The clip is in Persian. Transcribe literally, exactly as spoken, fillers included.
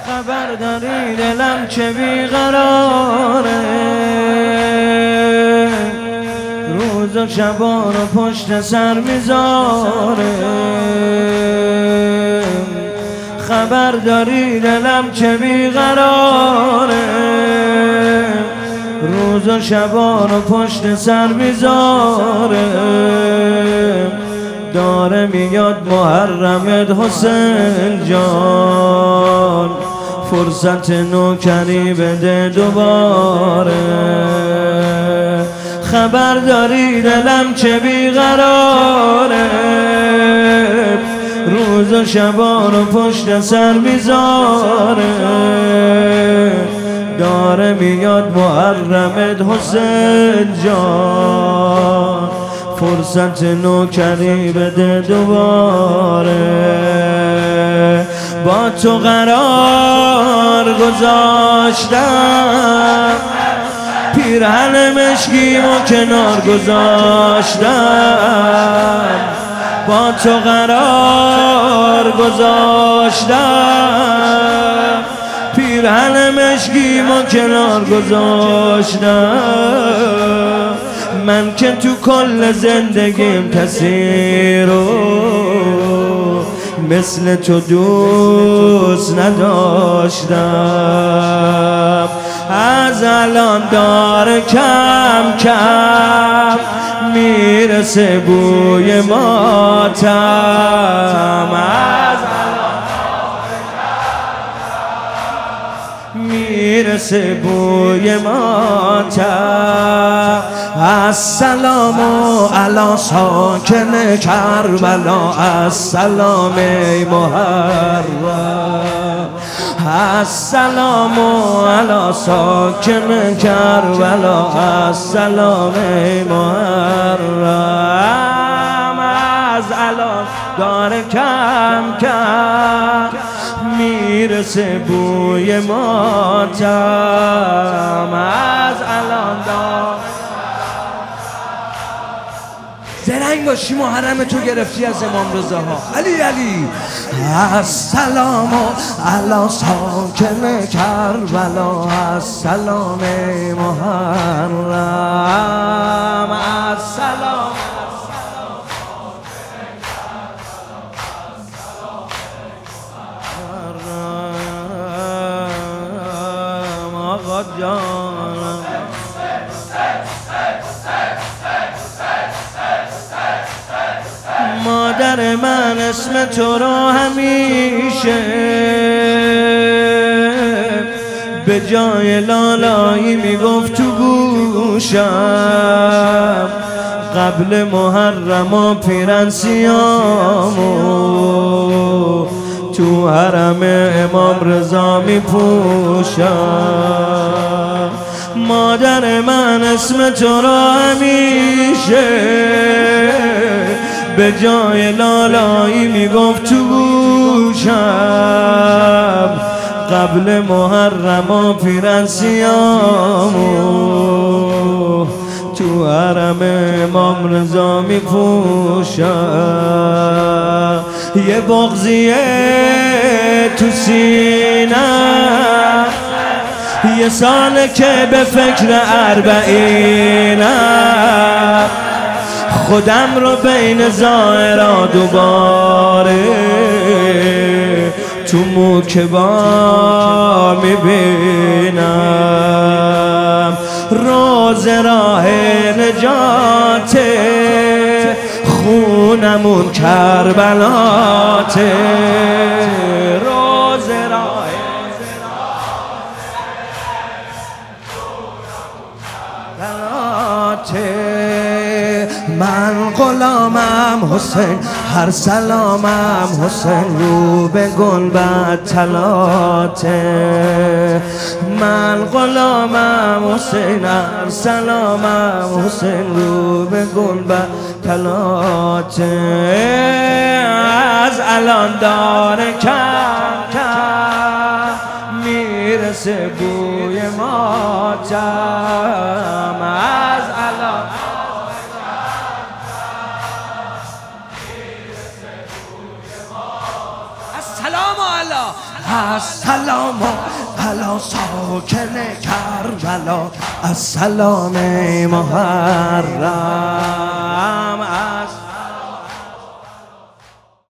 خبر داری دلم چه بیقراره، روز و شبا رو پشت سر میذاره. خبر داری دلم چه بیقراره، روز و شبا رو پشت سر میذاره. داره میاد محرمت حسین جان، فرصت نوکری بده دوباره. خبر داری دلم چه بیقراره، روز و شبا رو پشت سر میذاره. داره میاد محرمت حسین جان، فرصت نوکری بده دوباره. با تو قرار گذاشتم، پیرهن مشکیمو کنار گذاشتم. با تو قرار گذاشتم، پیرهن مشکیمو کنار گذاشتم. من که تو کل زندگیم کسی رو مثل تو دوست نداشتم. از الان داره کم کم میرسه بوی ماتم. از میرسه بوی ماتم. السلام علی ساکن کربلا، السلام ای محرم. السلام علی ساکن کربلا، السلام ای محرم. از الان داره کم کم میرسه بوی ماتم. از الان داره زرنگ باشی، محرم تو گرفتی از امام رضا ها. علی علی السلام علی ساکن کربلا، السلام ای محرم. السلام آقا جانم. مادر من اسم تو رو همیشه به جای لالایی میگفت تو گوشم. قبل محرم و پیرن سیامو تو حرم امام رضا میپوشم. مادر من اسم تو رو همیشه به جای لالایی میگفت تو گوشم. قبل محرم و پیرن سیامو تو حرم امام رضا میپوشم. یه بغضیه تو سینه، یه ساله که به فکر اربعینم. خودم رو بین زائرا دوباره تو موکبا میبینم. روز راه نجات خونمون کربلاته. روز راه من غلامم حسین، هر سلامم حسین رو به گنبد تلاته. من غلامم حسین، هر سلامم حسین رو به گنبد تلاته. از الان داره کم کم میرسه بوی ماتم. از الان السلام علا السلام علی ساکن کربلا السلام محرم